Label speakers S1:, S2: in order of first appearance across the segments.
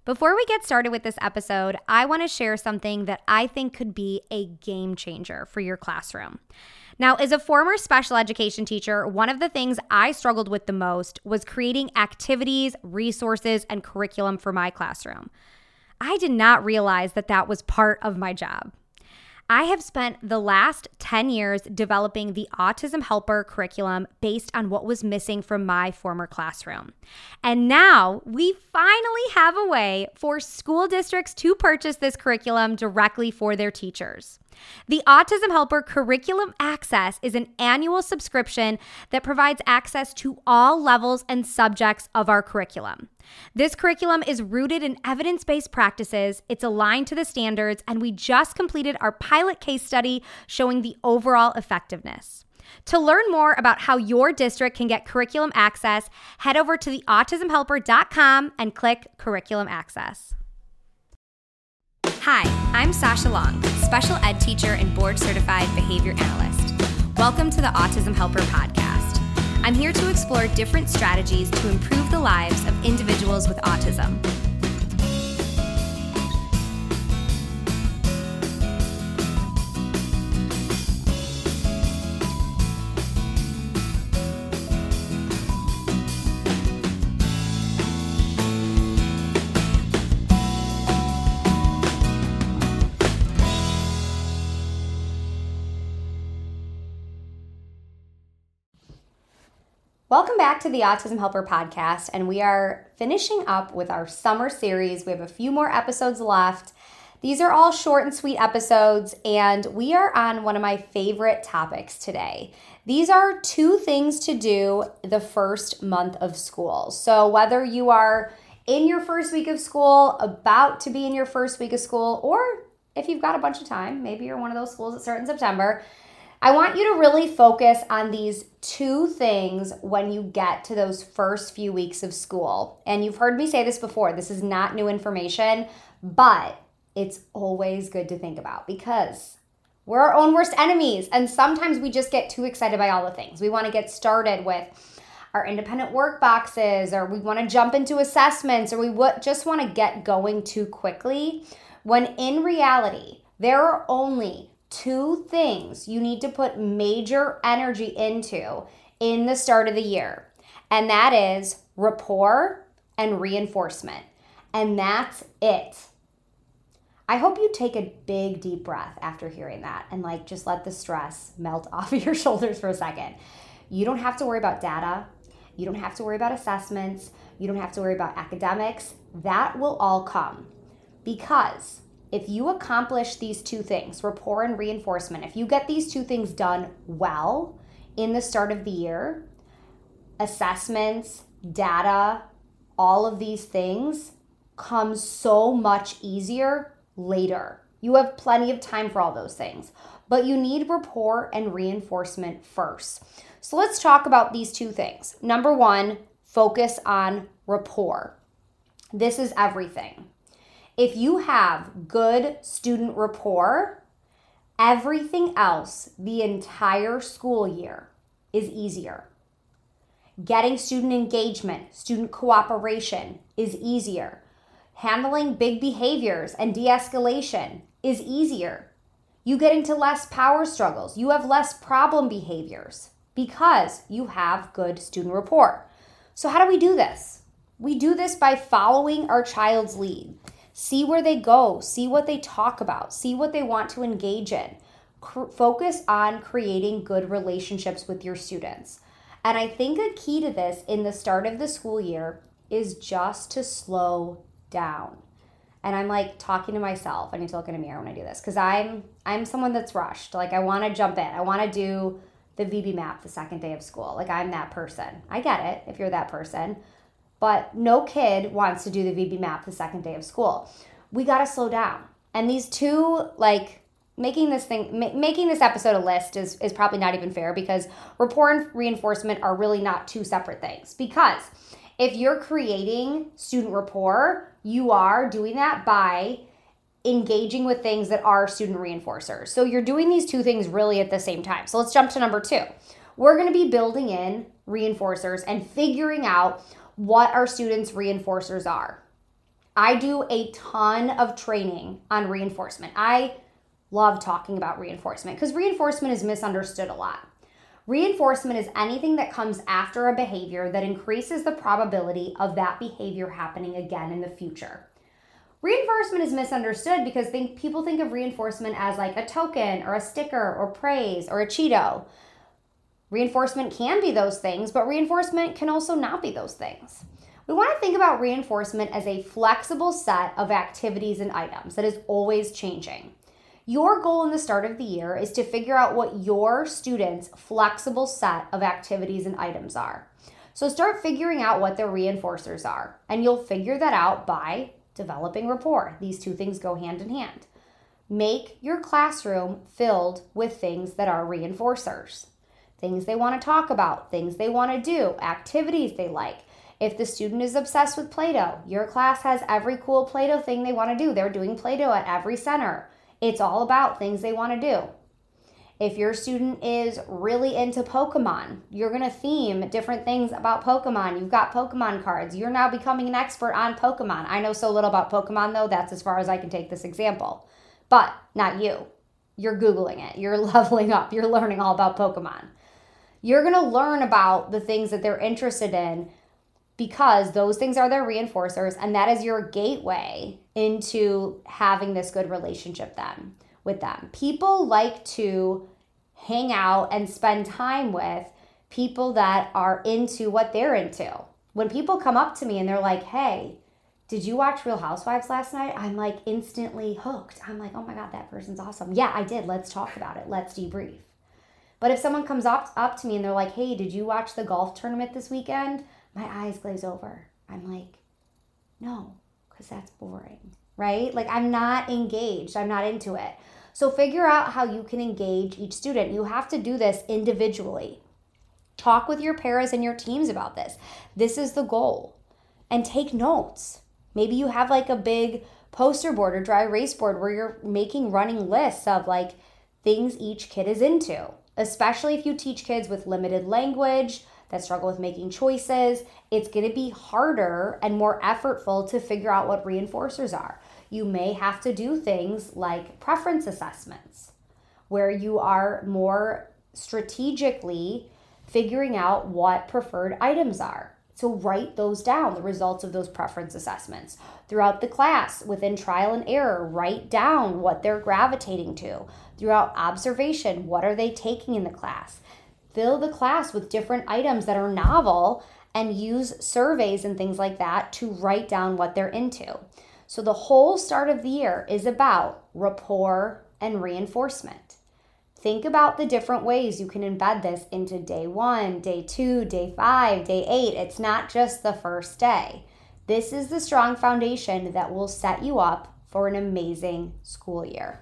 S1: Before we get started with this episode, I want to share something that I think could be a game changer for your classroom. Now, as a former special education teacher, one of the things I struggled with the most was creating activities, resources, and curriculum for my classroom. I did not realize that that was part of my job. I have spent the last 10 years developing the Autism Helper curriculum based on what was missing from my former classroom. And now we finally have a way for school districts to purchase this curriculum directly for their teachers. The Autism Helper Curriculum Access is an annual subscription that provides access to all levels and subjects of our curriculum. This curriculum is rooted in evidence-based practices, it's aligned to the standards, and we just completed our pilot case study showing the overall effectiveness. To learn more about how your district can get curriculum access, head over to theautismhelper.com and click Curriculum Access. Hi, I'm Sasha Long, special ed teacher and board-certified behavior analyst. Welcome to the Autism Helper podcast. I'm here to explore different strategies to improve the lives of individuals with autism. Welcome back to the Autism Helper podcast, and we are finishing up with our summer series. We have a few more episodes left. These are all short and sweet episodes, and we are on one of my favorite topics today. These are 2 things to do the first month of school. So whether you are in your first week of school, about to be in your first week of school, or if you've got a bunch of time, maybe you're one of those schools that start in September, I want you to really focus on these 2 things when you get to those first few weeks of school. And you've heard me say this before, this is not new information, but it's always good to think about because we're our own worst enemies. And sometimes we just get too excited by all the things. We want to get started with our independent work boxes, or we want to jump into assessments, or we just want to get going too quickly, when in reality, there are only 2 things you need to put major energy into in the start of the year, and that is rapport and reinforcement. And that's it. I hope you take a big deep breath after hearing that and just let the stress melt off of your shoulders for a second. You don't have to worry about data. You don't have to worry about assessments. You don't have to worry about academics. That will all come, because if you accomplish these 2 things, rapport and reinforcement, if you get these 2 things done well in the start of the year, assessments, data, all of these things come so much easier later. You have plenty of time for all those things, but you need rapport and reinforcement first. So let's talk about these 2 things. Number 1, focus on rapport. This is everything. If you have good student rapport, everything else the entire school year is easier. Getting student engagement, student cooperation is easier. Handling big behaviors and de-escalation is easier. You get into less power struggles. You have less problem behaviors because you have good student rapport. So how do we do this? We do this by following our child's lead. See where they go, see what they talk about, see what they want to engage in. Focus on creating good relationships with your students. And I think a key to this in the start of the school year is just to slow down. And I'm talking to myself. I need to look in a mirror when I do this because I'm someone that's rushed. I want to jump in. I want to do the VB map the second day of school. I'm that person. I get it if you're that person. But no kid wants to do the VB map the second day of school. We got to slow down. And these 2, making this episode a list is probably not even fair, because rapport and reinforcement are really not 2 separate things. Because if you're creating student rapport, you are doing that by engaging with things that are student reinforcers. So you're doing these 2 things really at the same time. So let's jump to number 2. We're going to be building in reinforcers and figuring out what our students' reinforcers are. I do a ton of training on reinforcement. I love talking about reinforcement because reinforcement is misunderstood a lot. Reinforcement is anything that comes after a behavior that increases the probability of that behavior happening again in the future. Reinforcement is misunderstood because people think of reinforcement as like a token or a sticker or praise or a Cheeto. Reinforcement can be those things, but reinforcement can also not be those things. We want to think about reinforcement as a flexible set of activities and items that is always changing. Your goal in the start of the year is to figure out what your students' flexible set of activities and items are. So start figuring out what their reinforcers are, and you'll figure that out by developing rapport. These two things go hand in hand. Make your classroom filled with things that are reinforcers. Things they want to talk about, things they want to do, activities they like. If the student is obsessed with Play-Doh, your class has every cool Play-Doh thing they want to do. They're doing Play-Doh at every center. It's all about things they want to do. If your student is really into Pokemon, you're going to theme different things about Pokemon. You've got Pokemon cards. You're now becoming an expert on Pokemon. I know so little about Pokemon, though. That's as far as I can take this example. But not you. You're Googling it. You're leveling up. You're learning all about Pokemon. You're going to learn about the things that they're interested in because those things are their reinforcers, and that is your gateway into having this good relationship with them. People like to hang out and spend time with people that are into what they're into. When people come up to me and they're like, hey, did you watch Real Housewives last night? I'm like instantly hooked. I'm like, oh my God, that person's awesome. Yeah, I did. Let's talk about it. Let's debrief. But if someone comes up to me and they're like, hey, did you watch the golf tournament this weekend? My eyes glaze over. I'm like, no, because that's boring, right? Like I'm not engaged. I'm not into it. So figure out how you can engage each student. You have to do this individually. Talk with your paras and your teams about this. This is the goal. And take notes. Maybe you have like a big poster board or dry erase board where you're making running lists of like things each kid is into, especially if you teach kids with limited language that struggle with making choices. It's going to be harder and more effortful to figure out what reinforcers are. You may have to do things like preference assessments, where you are more strategically figuring out what preferred items are. So write those down, the results of those preference assessments. Throughout the class, within trial and error, write down what they're gravitating to. Throughout observation, what are they taking in the class? Fill the class with different items that are novel and use surveys and things like that to write down what they're into. So the whole start of the year is about rapport and reinforcement. Think about the different ways you can embed this into day 1, day 2, day 5, day 8. It's not just the first day. This is the strong foundation that will set you up for an amazing school year.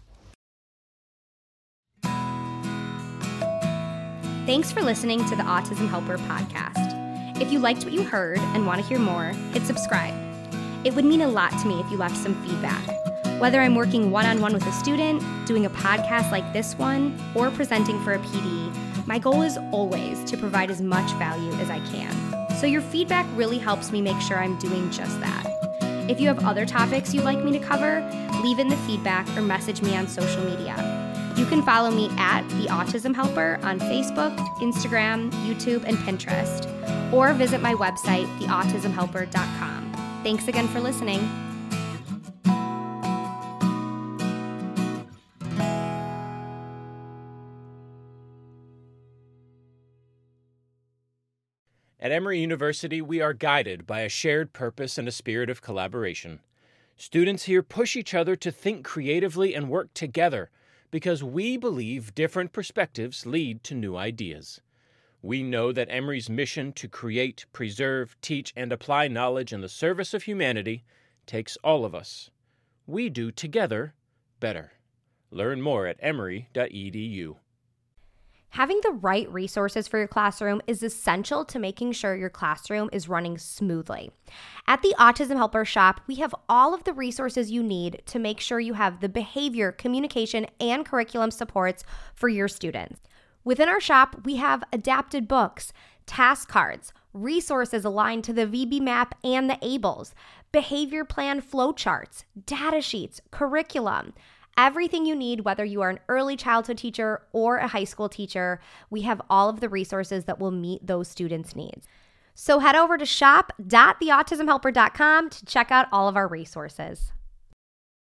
S1: Thanks for listening to the Autism Helper podcast. If you liked what you heard and want to hear more, hit subscribe. It would mean a lot to me if you left some feedback. Whether I'm working one-on-one with a student, doing a podcast like this one, or presenting for a PD, my goal is always to provide as much value as I can. So your feedback really helps me make sure I'm doing just that. If you have other topics you'd like me to cover, leave in the feedback or message me on social media. You can follow me at The Autism Helper on Facebook, Instagram, YouTube, and Pinterest, or visit my website, theautismhelper.com. Thanks again for listening.
S2: At Emory University, we are guided by a shared purpose and a spirit of collaboration. Students here push each other to think creatively and work together because we believe different perspectives lead to new ideas. We know that Emory's mission to create, preserve, teach, and apply knowledge in the service of humanity takes all of us. We do together better. Learn more at emory.edu.
S1: Having the right resources for your classroom is essential to making sure your classroom is running smoothly. At the Autism Helper Shop, we have all of the resources you need to make sure you have the behavior, communication, and curriculum supports for your students. Within our shop, we have adapted books, task cards, resources aligned to the VB Map and the ABLES, behavior plan flowcharts, data sheets, curriculum, everything you need, whether you are an early childhood teacher or a high school teacher. We have all of the resources that will meet those students' needs. So head over to shop.theautismhelper.com to check out all of our resources.